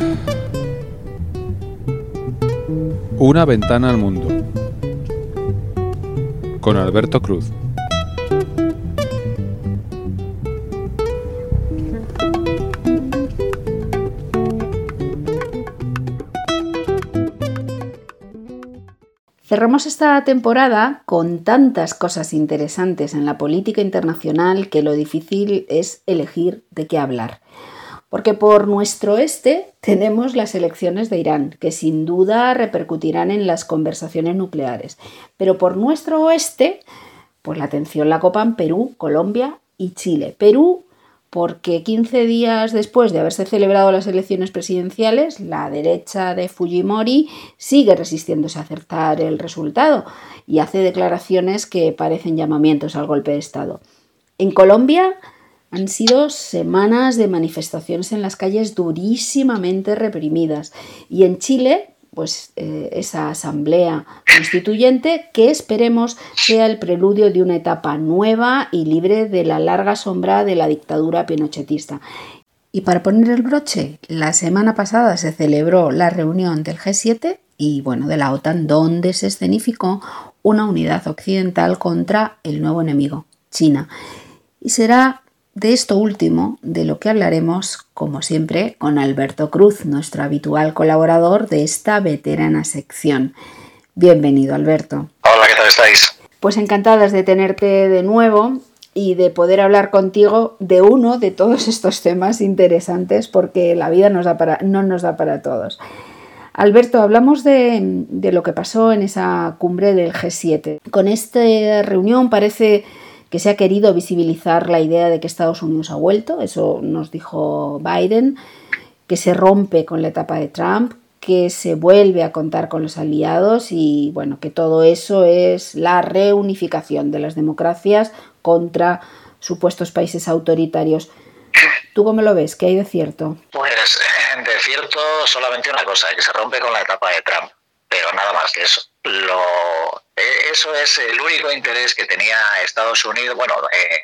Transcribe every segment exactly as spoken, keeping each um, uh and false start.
Una ventana al mundo, con Alberto Cruz. Cerramos esta temporada con tantas cosas interesantes en la política internacional que lo difícil es elegir de qué hablar. Porque por nuestro este tenemos las elecciones de Irán, que sin duda repercutirán en las conversaciones nucleares. Pero por nuestro oeste, pues la atención la copan Perú, Colombia y Chile. Perú, porque quince días después de haberse celebrado las elecciones presidenciales, la derecha de Fujimori sigue resistiéndose a acertar el resultado y hace declaraciones que parecen llamamientos al golpe de Estado. En Colombia han sido semanas de manifestaciones en las calles durísimamente reprimidas. Y en Chile, pues eh, esa asamblea constituyente que esperemos sea el preludio de una etapa nueva y libre de la larga sombra de la dictadura pinochetista. Y para poner el broche, la semana pasada se celebró la reunión del G siete y bueno, de la OTAN, donde se escenificó una unidad occidental contra el nuevo enemigo, China. Y será de esto último de lo que hablaremos, como siempre, con Alberto Cruz, nuestro habitual colaborador de esta veterana sección. Bienvenido, Alberto. Hola, ¿qué tal estáis? Pues encantadas de tenerte de nuevo y de poder hablar contigo de uno de todos estos temas interesantes, porque la vida nos da para, no nos da para todos. Alberto, hablamos de, de lo que pasó en esa cumbre del G siete. Con esta reunión parece que se ha querido visibilizar la idea de que Estados Unidos ha vuelto, eso nos dijo Biden, que se rompe con la etapa de Trump, que se vuelve a contar con los aliados y bueno, que todo eso es la reunificación de las democracias contra supuestos países autoritarios. ¿Tú cómo lo ves? ¿Qué hay de cierto? Pues de cierto solamente una cosa, que se rompe con la etapa de Trump, pero nada más que eso. Lo, eso es el único interés que tenía Estados Unidos, bueno, eh,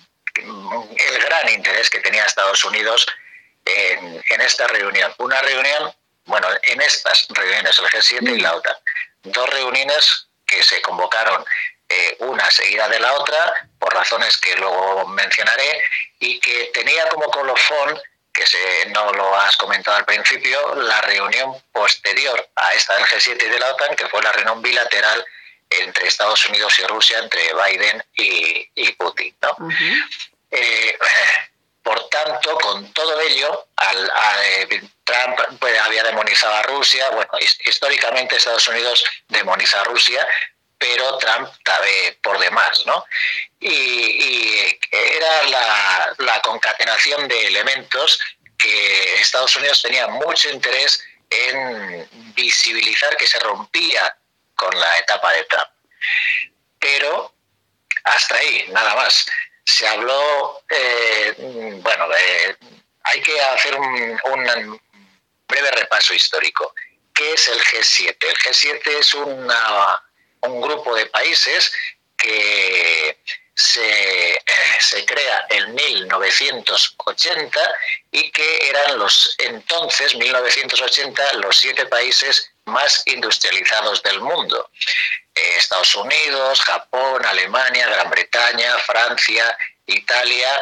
el gran interés que tenía Estados Unidos en, en esta reunión. Una reunión, bueno, en estas reuniones, el G siete y la OTAN, dos reuniones que se convocaron, eh, una seguida de la otra, por razones que luego mencionaré, y que tenía como colofón, que se, no lo has comentado al principio, la reunión posterior a esta del G siete y de la OTAN, que fue la reunión bilateral entre Estados Unidos y Rusia, entre Biden y, y Putin, ¿no? Uh-huh. Eh, por tanto, con todo ello, al, a, eh, Trump pues, había demonizado a Rusia. Bueno, históricamente Estados Unidos demoniza a Rusia, pero Trump sabe por demás, ¿no? Y, y era la, la concatenación de elementos que Estados Unidos tenía mucho interés en visibilizar que se rompía con la etapa de Trump. Pero hasta ahí, nada más. Se habló, eh, bueno, eh, hay que hacer un, un breve repaso histórico. ¿Qué es el G siete? El G siete es una, un grupo de países que se, se crea en mil novecientos ochenta y que eran los entonces, mil novecientos ochenta, los siete países más industrializados del mundo. Eh, Estados Unidos, Japón, Alemania, Gran Bretaña, Francia, Italia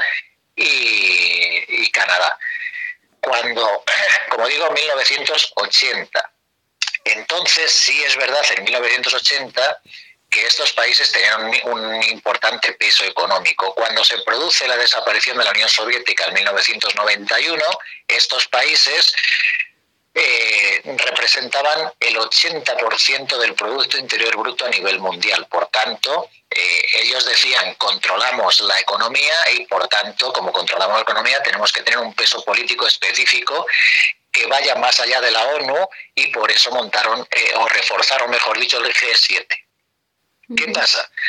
y, y Canadá. Cuando, como digo, mil novecientos ochenta. Entonces sí es verdad, en mil novecientos ochenta, que estos países tenían un, un importante peso económico. Cuando se produce la desaparición de la Unión Soviética en mil novecientos noventa y uno, estos países eh, representaban el ochenta por ciento del Producto Interior Bruto a nivel mundial. Por tanto, eh, ellos decían, controlamos la economía y, por tanto, como controlamos la economía, tenemos que tener un peso político específico que vaya más allá de la ONU, y por eso montaron, eh, o reforzaron, mejor dicho, el G siete. ¿Qué pasa?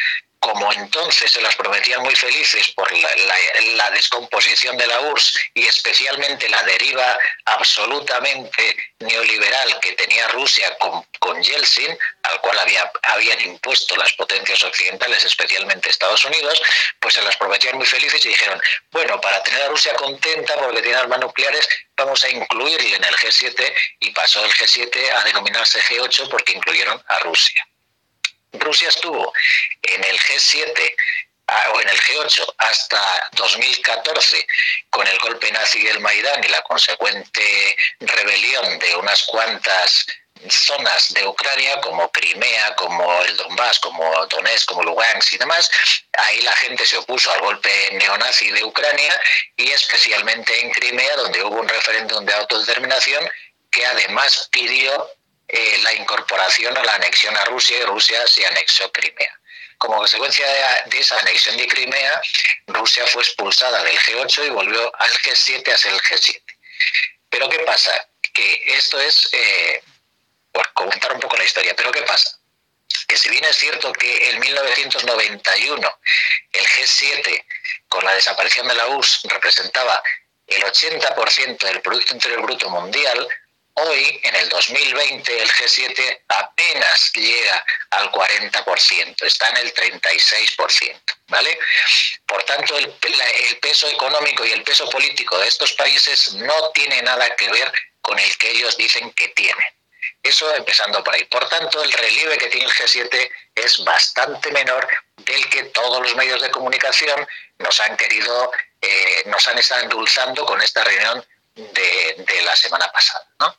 como entonces se las prometían muy felices por la, la, la descomposición de la U R S S y especialmente la deriva absolutamente neoliberal que tenía Rusia con, con Yeltsin, al cual había, habían impuesto las potencias occidentales, especialmente Estados Unidos, pues se las prometían muy felices y dijeron, bueno, para tener a Rusia contenta porque tiene armas nucleares, vamos a incluirle en el G siete, y pasó el G siete a denominarse G ocho porque incluyeron a Rusia. Rusia estuvo en el G siete o en el G ocho hasta dos mil catorce con el golpe nazi del Maidán y la consecuente rebelión de unas cuantas zonas de Ucrania como Crimea, como el Donbass, como Donetsk, como Lugansk y demás. Ahí la gente se opuso al golpe neonazi de Ucrania y especialmente en Crimea, donde hubo un referéndum de autodeterminación que además pidió eh, la incorporación o la anexión a Rusia, y Rusia se anexó Crimea. Como consecuencia de esa anexión de Crimea, Rusia fue expulsada del G ocho y volvió al G siete a ser el G siete. Pero ¿qué pasa? Que esto es, eh, por comentar un poco la historia, pero ¿qué pasa? Que si bien es cierto que en mil novecientos noventa y uno el G siete, con la desaparición de la U R S S, representaba el ochenta por ciento del Producto Interior Bruto mundial, hoy, en el dos mil veinte, el G siete apenas llega al cuarenta por ciento, está en el treinta y seis por ciento, ¿vale? Por tanto, el, la, el peso económico y el peso político de estos países no tiene nada que ver con el que ellos dicen que tienen. Eso empezando por ahí. Por tanto, el relieve que tiene el G siete es bastante menor del que todos los medios de comunicación nos han querido, eh, nos han estado endulzando con esta reunión de, de la semana pasada, ¿no?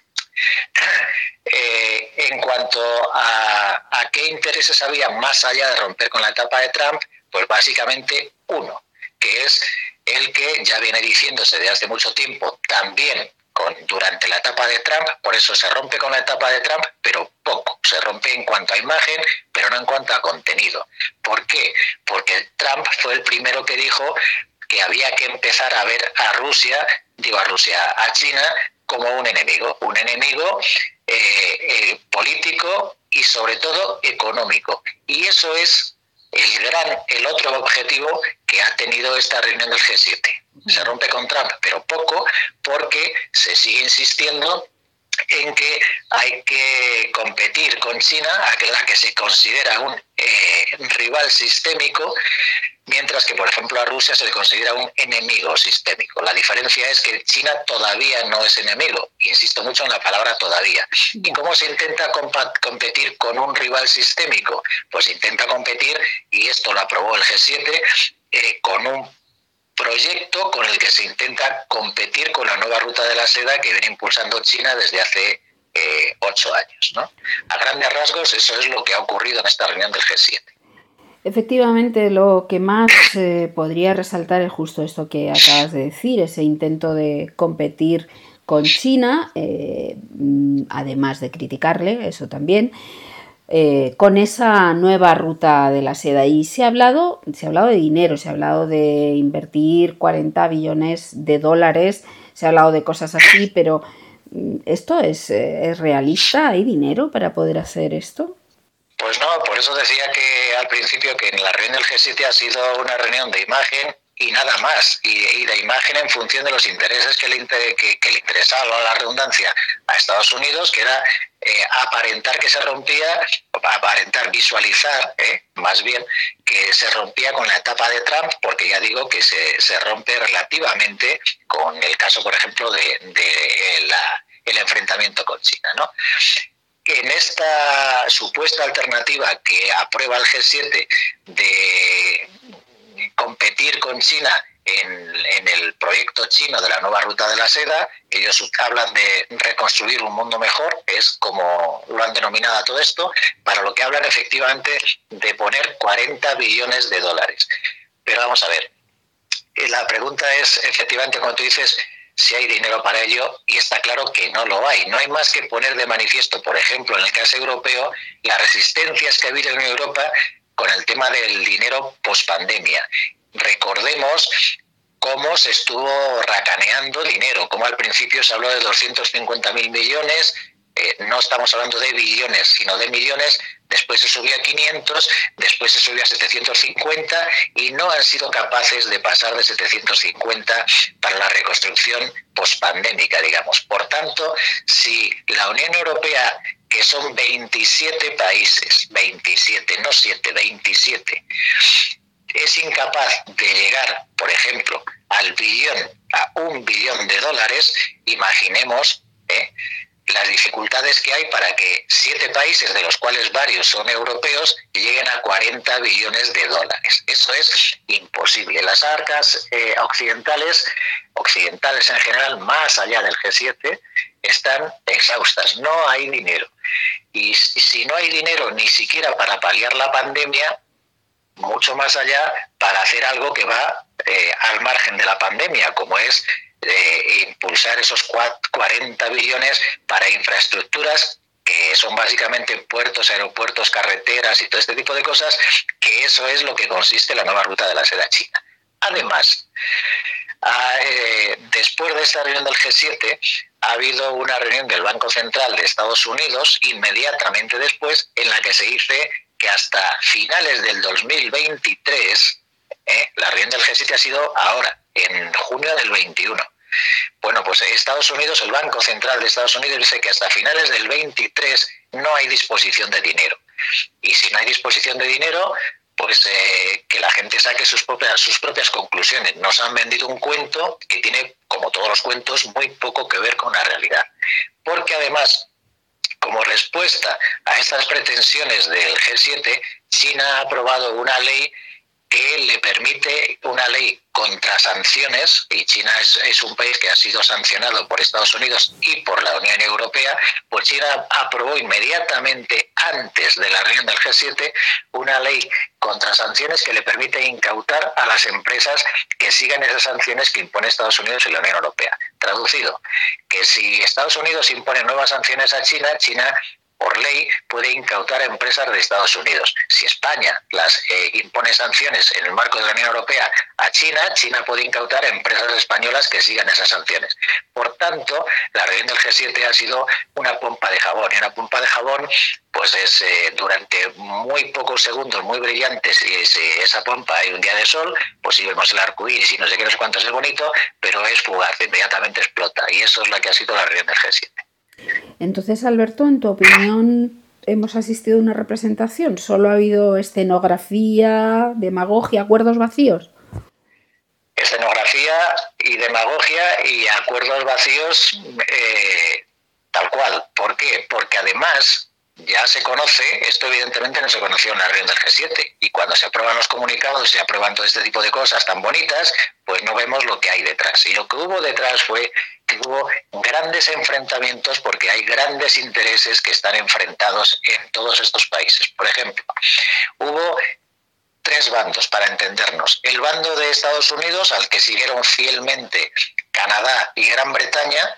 Eh, en cuanto a, a qué intereses había más allá de romper con la etapa de Trump, pues básicamente uno, que es el que ya viene diciéndose desde hace mucho tiempo, también con, durante la etapa de Trump, por eso se rompe con la etapa de Trump, pero poco, se rompe en cuanto a imagen, pero no en cuanto a contenido. ¿Por qué? Porque Trump fue el primero que dijo que había que empezar a ver a Rusia, digo a Rusia, a China, como un enemigo, un enemigo eh, eh, político y sobre todo económico. Y eso es el gran, el otro objetivo que ha tenido esta reunión del G siete. Se rompe con Trump, pero poco, porque se sigue insistiendo en que hay que competir con China, a la que se considera un eh, rival sistémico, mientras que, por ejemplo, a Rusia se le considera un enemigo sistémico. La diferencia es que China todavía no es enemigo. Insisto mucho en la palabra todavía. ¿Y cómo se intenta competir con un rival sistémico? Pues se intenta competir, y esto lo aprobó el G siete, eh, con un proyecto con el que se intenta competir con la nueva ruta de la seda que viene impulsando China desde hace eh, ocho años, ¿no? A grandes rasgos, eso es lo que ha ocurrido en esta reunión del G siete. Efectivamente, lo que más eh, podría resaltar es justo esto que acabas de decir, ese intento de competir con China, eh, además de criticarle, eso también, eh, con esa nueva ruta de la seda. Y se ha hablado, se ha hablado de dinero, se ha hablado de invertir cuarenta billones de dólares, se ha hablado de cosas así, pero ¿esto es, es realista? ¿Hay dinero para poder hacer esto? Pues no, por eso decía que al principio que en la reunión del G siete ha sido una reunión de imagen y nada más, y, y de imagen en función de los intereses que le, que, que le interesaba, la redundancia, a Estados Unidos, que era eh, aparentar que se rompía, aparentar, visualizar, eh, más bien, que se rompía con la etapa de Trump, porque ya digo que se, se rompe relativamente con el caso, por ejemplo, de, de la, el enfrentamiento con China, ¿no? En esta supuesta alternativa que aprueba el G siete de competir con China en, en el proyecto chino de la nueva ruta de la seda, ellos hablan de reconstruir un mundo mejor, es como lo han denominado todo esto, para lo que hablan efectivamente de poner cuarenta billones de dólares. Pero vamos a ver, la pregunta es efectivamente, como tú dices, si hay dinero para ello, y está claro que no lo hay. No hay más que poner de manifiesto, por ejemplo, en el caso europeo, las resistencias que ha habido en Europa con el tema del dinero pospandemia. Recordemos cómo se estuvo racaneando dinero, como al principio se habló de doscientos cincuenta mil millones, eh, no estamos hablando de billones, sino de millones, después se subió a quinientos, después se subió a setecientos cincuenta y no han sido capaces de pasar de setecientos cincuenta para la reconstrucción pospandémica, digamos. Por tanto, si la Unión Europea, que son veintisiete países, veintisiete, no siete, veintisiete, es incapaz de llegar, por ejemplo, al billón, a un billón de dólares, imaginemos ¿eh? las dificultades que hay para que siete países, de los cuales varios son europeos, lleguen a cuarenta billones de dólares. Eso es imposible. Las arcas eh, occidentales, occidentales en general, más allá del G siete, están exhaustas. No hay dinero. Y si no hay dinero ni siquiera para paliar la pandemia, mucho más allá para hacer algo que va eh, al margen de la pandemia, como es eh, impulsar esos cuarenta billones para infraestructuras que son básicamente puertos, aeropuertos, carreteras y todo este tipo de cosas, que eso es lo que consiste la nueva ruta de la seda china. Además, eh, después de esta reunión del G siete, ha habido una reunión del Banco Central de Estados Unidos inmediatamente después, en la que se dice que hasta finales del dos mil veintitrés, ¿eh? la reunión del G siete ha sido ahora, en junio del veintiuno. Bueno, pues Estados Unidos, el Banco Central de Estados Unidos dice que hasta finales del veintitrés no hay disposición de dinero. Y si no hay disposición de dinero, pues eh, que la gente saque sus propias, sus propias conclusiones. Nos han vendido un cuento que tiene, como todos los cuentos, muy poco que ver con la realidad. Porque además, como respuesta a estas pretensiones del G siete, China ha aprobado una ley que le permite, una ley contra sanciones, y China es, es un país que ha sido sancionado por Estados Unidos y por la Unión Europea, pues China aprobó inmediatamente antes de la reunión del G siete una ley contra sanciones que le permite incautar a las empresas que sigan esas sanciones que impone Estados Unidos y la Unión Europea. Traducido, que si Estados Unidos impone nuevas sanciones a China, China por ley puede incautar a empresas de Estados Unidos. Si España las eh, impone sanciones en el marco de la Unión Europea a China, China puede incautar a empresas españolas que sigan esas sanciones. Por tanto, la reunión del G siete ha sido una pompa de jabón, y una pompa de jabón pues es eh, durante muy pocos segundos, muy brillantes, y si esa pompa hay un día de sol, pues si vemos el arco iris y no sé qué, no sé cuánto es bonito, pero es fugaz, inmediatamente explota, y eso es la que ha sido la reunión del G siete. Entonces, Alberto, en tu opinión, ¿hemos asistido a una representación? ¿Solo ha habido escenografía, demagogia, acuerdos vacíos? Escenografía y demagogia y acuerdos vacíos eh, tal cual. ¿Por qué? Porque además ya se conoce, esto evidentemente no se conoció en la reunión del G siete, y cuando se aprueban los comunicados y se aprueban todo este tipo de cosas tan bonitas, pues no vemos lo que hay detrás. Y lo que hubo detrás fue que hubo grandes enfrentamientos, porque hay grandes intereses que están enfrentados en todos estos países. Por ejemplo, hubo tres bandos, para entendernos. El bando de Estados Unidos, al que siguieron fielmente Canadá y Gran Bretaña.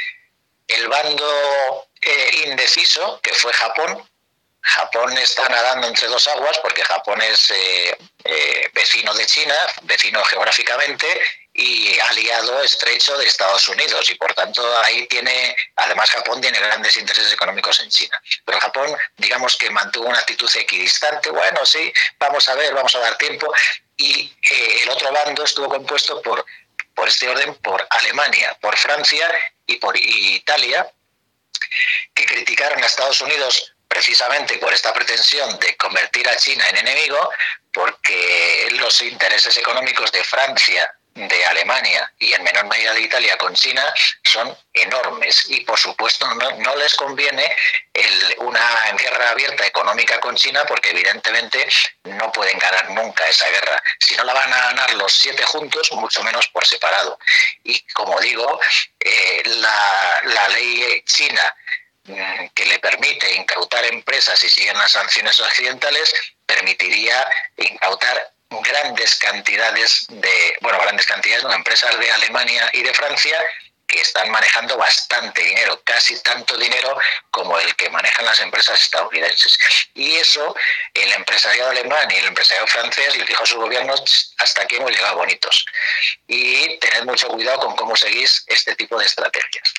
El bando eh, indeciso, que fue Japón. Japón está nadando entre dos aguas, porque Japón es eh, eh, vecino de China, vecino geográficamente, y aliado estrecho de Estados Unidos, y por tanto ahí tiene, además Japón tiene grandes intereses económicos en China. Pero Japón, digamos que mantuvo una actitud equidistante, bueno, sí, vamos a ver, vamos a dar tiempo, y eh, el otro bando estuvo compuesto por, por este orden, por Alemania, por Francia y por Italia, que criticaron a Estados Unidos precisamente por esta pretensión de convertir a China en enemigo, porque los intereses económicos de Francia, de Alemania y en menor medida de Italia con China son enormes, y por supuesto no, no les conviene el, una guerra abierta económica con China, porque evidentemente no pueden ganar nunca esa guerra. Si no la van a ganar los siete juntos, mucho menos por separado. Y como digo, eh, la, la ley china que le permite incautar empresas si siguen las sanciones occidentales, permitiría incautar grandes cantidades de, bueno, grandes cantidades de empresas de Alemania y de Francia, que están manejando bastante dinero, casi tanto dinero como el que manejan las empresas estadounidenses. Y eso, el empresariado alemán y el empresariado francés les dijo a sus gobiernos: hasta aquí hemos llegado bonitos. Y tened mucho cuidado con cómo seguís este tipo de estrategias.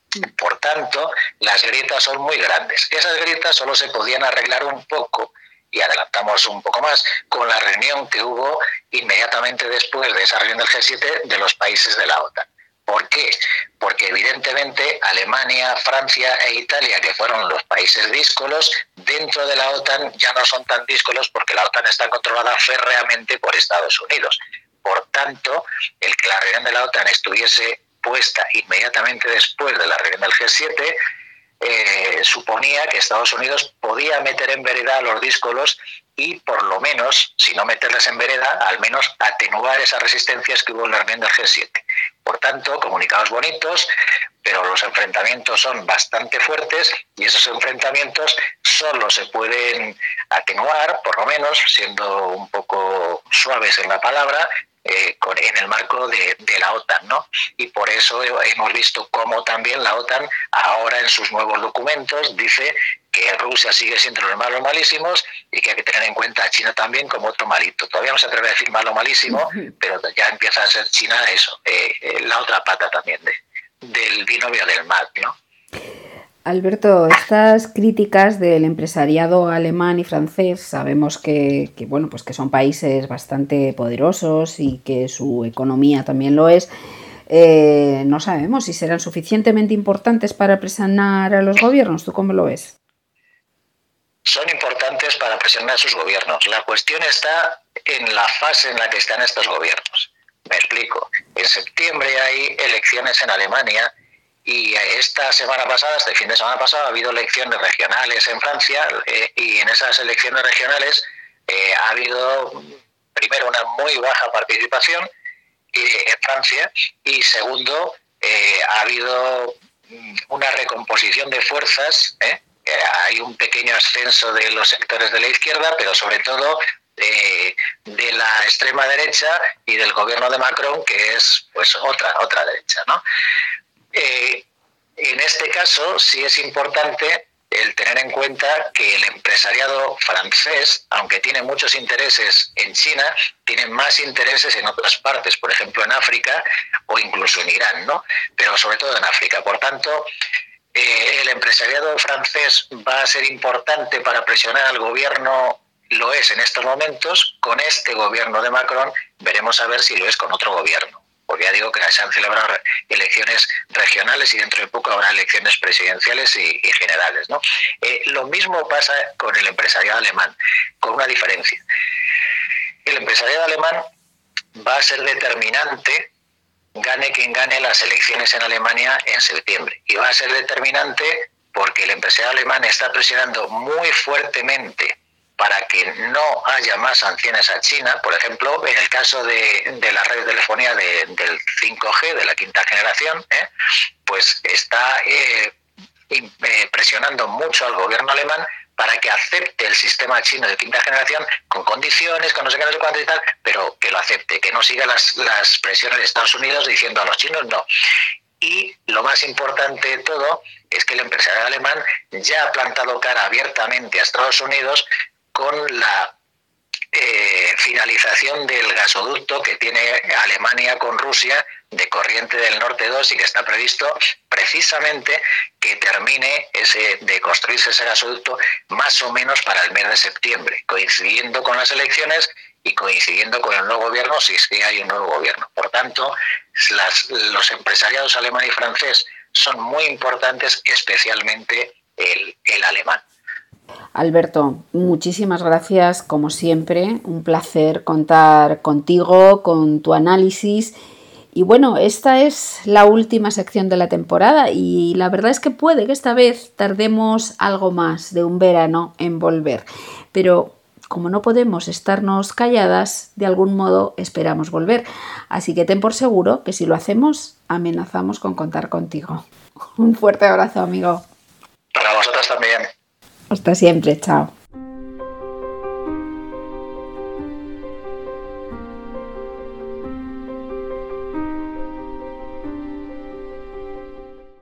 Por tanto, las grietas son muy grandes. Esas grietas solo se podían arreglar un poco, y adelantamos un poco más, con la reunión que hubo inmediatamente después de esa reunión del G siete de los países de la OTAN. ¿Por qué? Porque evidentemente Alemania, Francia e Italia, que fueron los países díscolos, dentro de la OTAN ya no son tan díscolos porque la OTAN está controlada férreamente por Estados Unidos. Por tanto, el que la reunión de la OTAN estuviese puesta inmediatamente después de la reunión del G siete eh, suponía que Estados Unidos podía meter en vereda a los díscolos y por lo menos, si no meterles en vereda, al menos atenuar esas resistencias que hubo en la reunión del G siete. Por tanto, comunicados bonitos, pero los enfrentamientos son bastante fuertes y esos enfrentamientos solo se pueden atenuar, por lo menos, siendo un poco suaves en la palabra, eh, con, en el marco de, de la OTAN, ¿no? Y por eso hemos visto cómo también la OTAN ahora en sus nuevos documentos dice que Rusia sigue siendo los malos malísimos y que hay que tener en cuenta a China también como otro malito. Todavía no se atreve a decir malo malísimo, pero ya empieza a ser China eso, eh, eh, la otra pata también de, del binomio del mal, ¿no? Alberto, estas críticas del empresariado alemán y francés, sabemos que, que, bueno, pues que son países bastante poderosos y que su economía también lo es. Eh, no sabemos si serán suficientemente importantes para presionar a los gobiernos. ¿Tú cómo lo ves? Son importantes para presionar a sus gobiernos. La cuestión está en la fase en la que están estos gobiernos. Me explico. En septiembre hay elecciones en Alemania y esta semana pasada, este fin de semana pasado, ha habido elecciones regionales en Francia eh, y en esas elecciones regionales eh, ha habido, primero, una muy baja participación eh, en Francia y, segundo, eh, ha habido una recomposición de fuerzas, ¿eh? Hay un pequeño ascenso de los sectores de la izquierda, pero sobre todo de, de la extrema derecha y del gobierno de Macron, que es pues otra otra derecha, ¿no? Eh, en este caso sí es importante el tener en cuenta que el empresariado francés, aunque tiene muchos intereses en China, tiene más intereses en otras partes, por ejemplo en África o incluso en Irán, ¿no? Pero sobre todo en África. Por tanto, Eh, el empresariado francés va a ser importante para presionar al gobierno, lo es en estos momentos, con este gobierno de Macron, veremos a ver si lo es con otro gobierno, porque ya digo que se han celebrado elecciones regionales y dentro de poco habrá elecciones presidenciales y, y generales, ¿no? Eh, lo mismo pasa con el empresariado alemán, con una diferencia. El empresariado alemán va a ser determinante, gane quien gane las elecciones en Alemania en septiembre. Y va a ser determinante porque el empresario alemán está presionando muy fuertemente para que no haya más sanciones a China. Por ejemplo, en el caso de, de la red de telefonía de, del cinco G, de la quinta generación, ¿eh? pues está eh, eh, presionando mucho al gobierno alemán para que acepte el sistema chino de quinta generación con condiciones, con no sé qué, no sé cuánto y tal, pero que lo acepte, que no siga las, las presiones de Estados Unidos diciendo a los chinos no. Y lo más importante de todo es que el empresario alemán ya ha plantado cara abiertamente a Estados Unidos con la eh, finalización del gasoducto que tiene Alemania con Rusia de Corriente del Norte dos y que está previsto precisamente que termine ese de construirse ese gasoducto más o menos para el mes de septiembre, coincidiendo con las elecciones y coincidiendo con el nuevo gobierno, si es que hay un nuevo gobierno. Por tanto, las, los empresariados alemán y francés son muy importantes, especialmente el, el alemán. Alberto, muchísimas gracias, como siempre, un placer contar contigo, con tu análisis. Y bueno, esta es la última sección de la temporada y la verdad es que puede que esta vez tardemos algo más de un verano en volver. Pero como no podemos estarnos calladas, de algún modo esperamos volver. Así que ten por seguro que si lo hacemos, amenazamos con contar contigo. Un fuerte abrazo, amigo. Para vosotros también. Hasta siempre, chao.